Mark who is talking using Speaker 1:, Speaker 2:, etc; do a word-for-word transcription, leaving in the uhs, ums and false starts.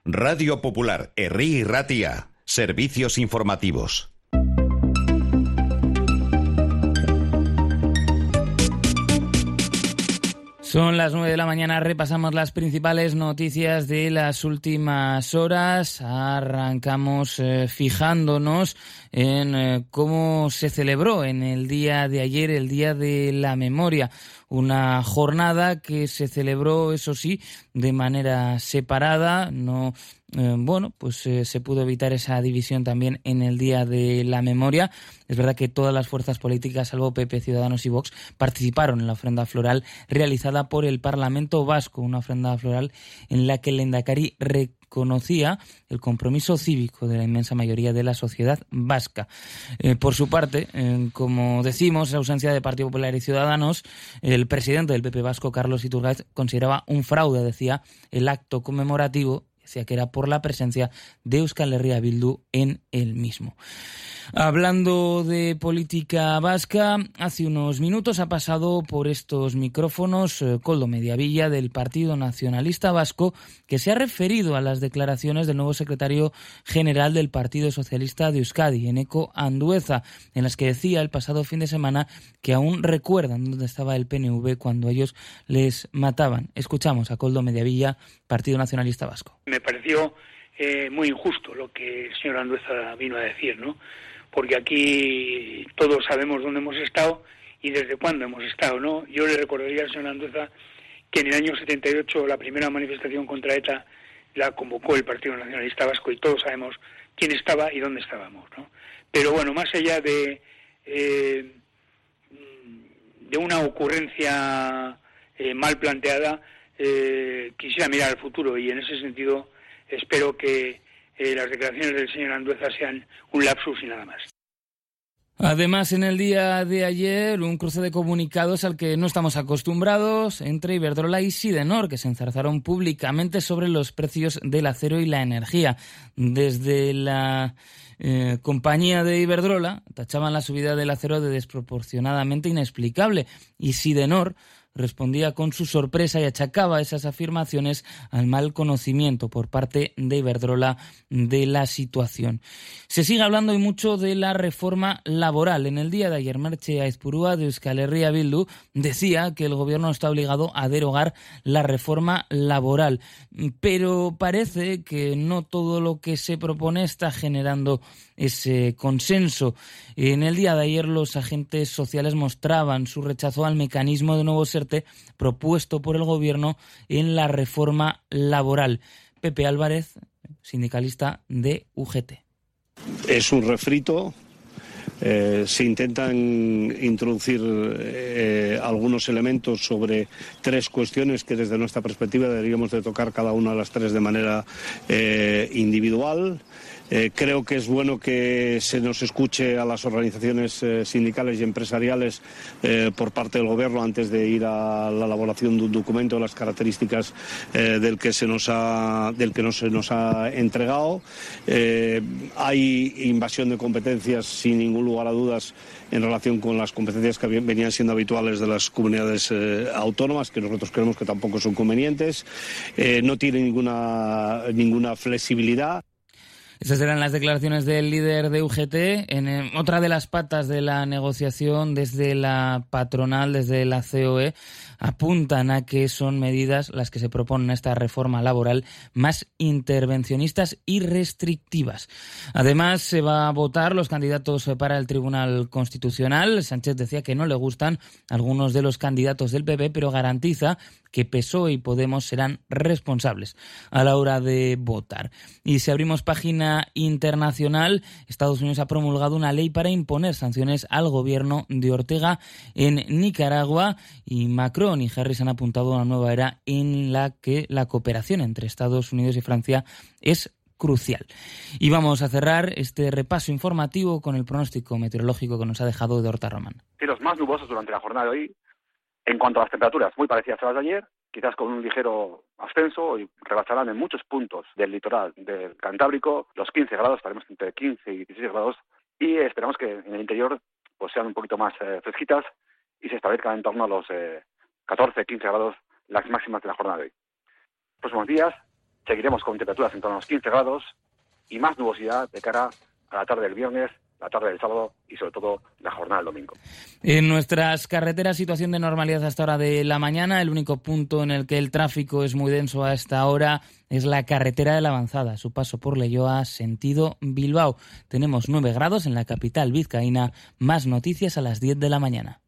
Speaker 1: Radio Popular, Herri y Ratia. Servicios informativos.
Speaker 2: Son las nueve de la mañana, repasamos las principales noticias de las últimas horas. Arrancamos eh, fijándonos en eh, cómo se celebró en el día de ayer, el Día de la Memoria. Una jornada que se celebró, eso sí, de manera separada. No, eh, bueno, pues eh, se pudo evitar esa división también en el Día de la Memoria. Es verdad que todas las fuerzas políticas, salvo P P, Ciudadanos y Vox, participaron en la ofrenda floral realizada por el Parlamento Vasco, una ofrenda floral en la que el Lehendakari reconocía el compromiso cívico de la inmensa mayoría de la sociedad vasca. Eh, por su parte, eh, como decimos, en ausencia de Partido Popular y Ciudadanos, el presidente del P P vasco, Carlos Iturgaiz, consideraba un fraude, decía, el acto conmemorativo, decía que era por la presencia de Euskal Herria Bildu en el mismo. Hablando de política vasca, hace unos minutos ha pasado por estos micrófonos eh, Koldo Mediavilla del Partido Nacionalista Vasco, que se ha referido a las declaraciones del nuevo secretario general del Partido Socialista de Euskadi, Eneko Andueza, en las que decía el pasado fin de semana que aún recuerdan dónde estaba el P N V cuando ellos les mataban. Escuchamos a Koldo Mediavilla, Partido Nacionalista Vasco.
Speaker 3: Me pareció eh, muy injusto lo que el señor Andueza vino a decir, ¿no? Porque aquí todos sabemos dónde hemos estado y desde cuándo hemos estado, ¿no? Yo le recordaría al señor Andueza que en el año setenta y ocho la primera manifestación contra ETA la convocó el Partido Nacionalista Vasco y todos sabemos quién estaba y dónde estábamos, ¿no? Pero bueno, más allá de eh, de una ocurrencia eh, mal planteada, eh, quisiera mirar al futuro y en ese sentido espero que Eh, las declaraciones del señor Andueza sean un lapsus y nada más.
Speaker 2: Además, en el día de ayer, un cruce de comunicados al que no estamos acostumbrados entre Iberdrola y Sidenor, que se enzarzaron públicamente sobre los precios del acero y la energía. Desde la eh, compañía de Iberdrola tachaban la subida del acero de desproporcionadamente inexplicable y Sidenor respondía con su sorpresa y achacaba esas afirmaciones al mal conocimiento por parte de Iberdrola de la situación. Se sigue hablando y mucho de la reforma laboral. En el día de ayer, Merche Aizpurua de Euskal Herria Bildu decía que el gobierno está obligado a derogar la reforma laboral, pero parece que no todo lo que se propone está generando ese consenso. En el día de ayer los agentes sociales mostraban su rechazo al mecanismo de nuevo SERTE propuesto por el gobierno en la reforma laboral. Pepe Álvarez, sindicalista de U G T.
Speaker 4: Es un refrito. Eh, se intentan introducir eh, algunos elementos sobre tres cuestiones que desde nuestra perspectiva deberíamos de tocar cada una de las tres de manera eh, individual. Eh, creo que es bueno que se nos escuche a las organizaciones eh, sindicales y empresariales eh, por parte del Gobierno antes de ir a la elaboración de un documento de las características eh, del que se nos ha, del que no se nos ha entregado. Eh, hay invasión de competencias sin ningún lugar a dudas en relación con las competencias que venían siendo habituales de las comunidades eh, autónomas, que nosotros creemos que tampoco son convenientes. Eh, no tiene ninguna, ninguna flexibilidad.
Speaker 2: Esas eran las declaraciones del líder de U G T. En eh, otra de las patas de la negociación, desde la patronal, desde la C O E, apuntan a que son medidas las que se proponen en esta reforma laboral más intervencionistas y restrictivas. Además, se va a votar los candidatos para el Tribunal Constitucional. Sánchez decía que no le gustan algunos de los candidatos del P P, pero garantiza que P S O E y Podemos serán responsables a la hora de votar. Y si abrimos página internacional, Estados Unidos ha promulgado una ley para imponer sanciones al gobierno de Ortega en Nicaragua y Macron y Harris han apuntado a una nueva era en la que la cooperación entre Estados Unidos y Francia es crucial. Y vamos a cerrar este repaso informativo con el pronóstico meteorológico que nos ha dejado Edorta Román.
Speaker 5: Cielos más nubosos durante la jornada de hoy. En cuanto a las temperaturas, muy parecidas a las de ayer, quizás con un ligero ascenso y rebasarán en muchos puntos del litoral del Cantábrico los quince grados, estaremos entre quince y dieciséis grados y esperamos que en el interior pues sean un poquito más eh, fresquitas y se establezcan en torno a los eh, catorce, quince grados las máximas de la jornada de hoy. Próximos días, seguiremos con temperaturas en torno a los quince grados y más nubosidad de cara a la tarde del viernes, la tarde del sábado y sobre todo la jornada del domingo.
Speaker 2: En nuestras carreteras, situación de normalidad hasta hora de la mañana. El único punto en el que el tráfico es muy denso a esta hora es la carretera de la Avanzada, su paso por Leioa, sentido Bilbao. Tenemos nueve grados en la capital vizcaína. Más noticias a las diez de la mañana.